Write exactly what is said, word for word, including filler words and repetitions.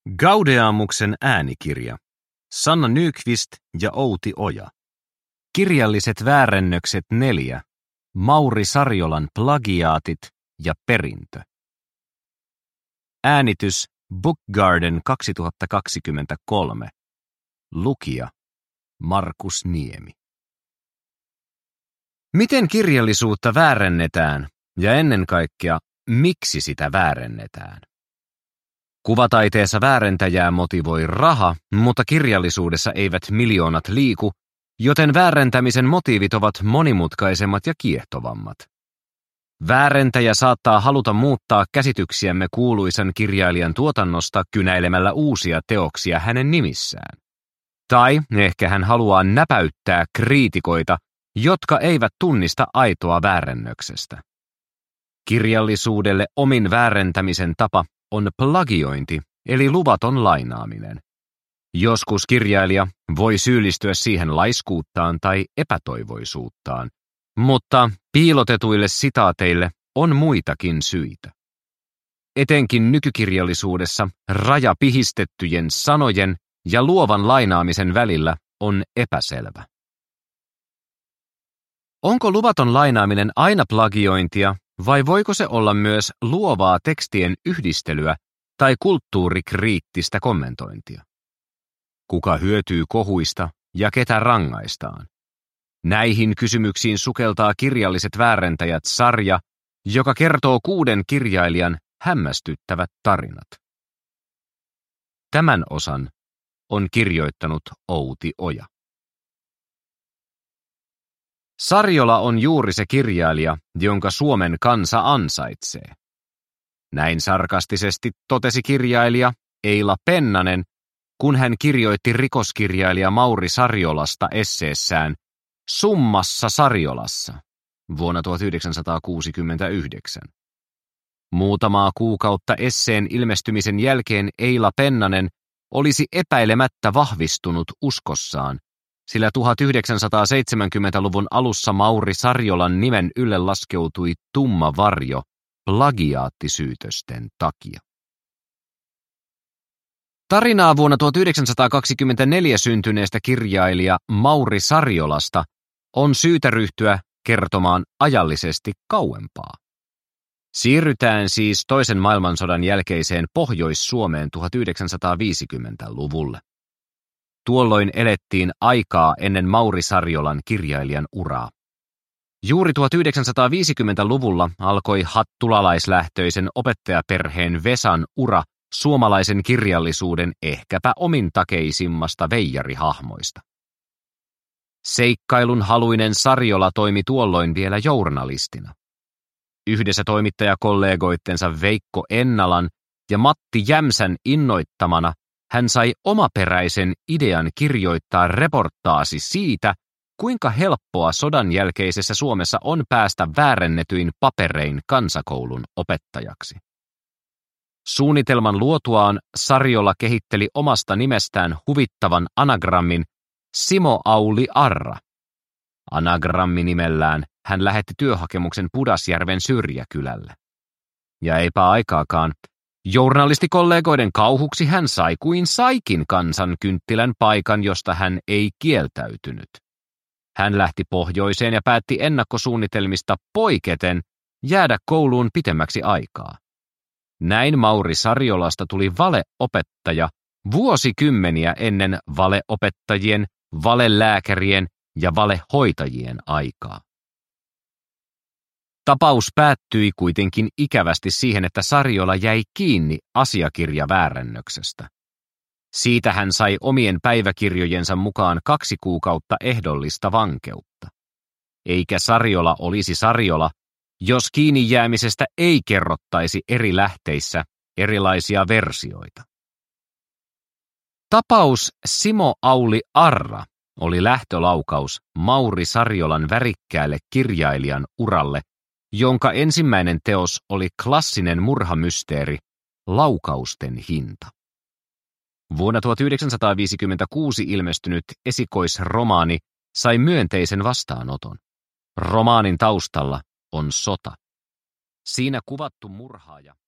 Gaudeamuksen äänikirja. Sanna Nyqvist ja Outi Oja. Kirjalliset väärennökset neljä. Mauri Sariolan plagiaatit ja perintö. Äänitys Book Garden kaksituhattakaksikymmentäkolme. Lukija Markus Niemi. Miten kirjallisuutta väärennetään ja ennen kaikkea miksi sitä väärennetään? Kuvataiteessa väärentäjää motivoi raha, mutta kirjallisuudessa eivät miljoonat liiku, joten väärentämisen motiivit ovat monimutkaisemmat ja kiehtovammat. Väärentäjä saattaa haluta muuttaa käsityksiämme kuuluisan kirjailijan tuotannosta kynäilemällä uusia teoksia hänen nimissään. Tai ehkä hän haluaa näpäyttää kriitikoita, jotka eivät tunnista aitoa väärennöksestä. Kirjallisuudelle omin väärentämisen tapa on plagiointi, eli luvaton lainaaminen. Joskus kirjailija voi syyllistyä siihen laiskuuttaan tai epätoivoisuuttaan, mutta piilotetuille sitaateille on muitakin syitä. Etenkin nykykirjallisuudessa raja pihistettyjen sanojen ja luovan lainaamisen välillä on epäselvä. Onko luvaton lainaaminen aina plagiointia, vai voiko se olla myös luovaa tekstien yhdistelyä tai kulttuurikriittistä kommentointia? Kuka hyötyy kohuista ja ketä rangaistaan? Näihin kysymyksiin sukeltaa Kirjalliset väärentäjät -sarja, joka kertoo kuuden kirjailijan hämmästyttävät tarinat. Tämän osan on kirjoittanut Outi Oja. Sariola on juuri se kirjailija, jonka Suomen kansa ansaitsee. Näin sarkastisesti totesi kirjailija Eila Pennanen, kun hän kirjoitti rikoskirjailija Mauri Sariolasta esseessään Summassa Sariolassa vuonna tuhatyhdeksänsataakuusikymmentäyhdeksän. Muutamaa kuukautta esseen ilmestymisen jälkeen Eila Pennanen olisi epäilemättä vahvistunut uskossaan, sillä tuhatyhdeksänsataaseitsemänkymmentäluvun alussa Mauri Sariolan nimen ylle laskeutui tumma varjo plagiaattisyytösten takia. Tarinaa vuonna tuhatyhdeksänsataakaksikymmentäneljä syntyneestä kirjailija Mauri Sariolasta on syytä ryhtyä kertomaan ajallisesti kauempaa. Siirrytään siis toisen maailmansodan jälkeiseen Pohjois-Suomeen tuhatyhdeksänsataaviisikymmentäluvulle. Tuolloin elettiin aikaa ennen Mauri Sariolan kirjailijan uraa. Juuri tuhatyhdeksänsataaviisikymmentäluvulla alkoi hattulalaislähtöisen opettajaperheen Vesan ura suomalaisen kirjallisuuden ehkäpä omintakeisimmasta veijarihahmoista. Seikkailun haluinen Sariola toimi tuolloin vielä journalistina. Yhdessä toimittajakollegoittensa Veikko Ennalan ja Matti Jämsän innoittamana hän sai omaperäisen idean kirjoittaa reportaasi siitä, kuinka helppoa sodan jälkeisessä Suomessa on päästä väärennetyin paperein kansakoulun opettajaksi. Suunnitelman luotuaan Sariola kehitteli omasta nimestään huvittavan anagrammin Simo Auli Arra. Anagramminimellään hän lähetti työhakemuksen Pudasjärven Syrjäkylälle. Ja eipä aikaakaan, journalistikollegoiden kauhuksi hän sai kuin saikin kansankynttilän paikan, josta hän ei kieltäytynyt. Hän lähti pohjoiseen ja päätti ennakkosuunnitelmista poiketen jäädä kouluun pitemmäksi aikaa. Näin Mauri Sariolasta tuli valeopettaja vuosikymmeniä ennen valeopettajien, valelääkärien ja valehoitajien aikaa. Tapaus päättyi kuitenkin ikävästi siihen, että Sariola jäi kiinni asiakirjaväärännöksestä. Siitä hän sai omien päiväkirjojensa mukaan kaksi kuukautta ehdollista vankeutta. Eikä Sariola olisi Sariola, jos kiinni jäämisestä ei kerrottaisi eri lähteissä erilaisia versioita. Tapaus Simo Auli Arra oli lähtölaukaus Mauri Sariolan värikkäälle kirjailijan uralle, jonka ensimmäinen teos oli klassinen murhamysteeri Laukausten hinta. Vuonna tuhatyhdeksänsataaviisikymmentäkuusi ilmestynyt esikoisromaani sai myönteisen vastaanoton. Romaanin taustalla on sota. Siinä kuvattu murhaaja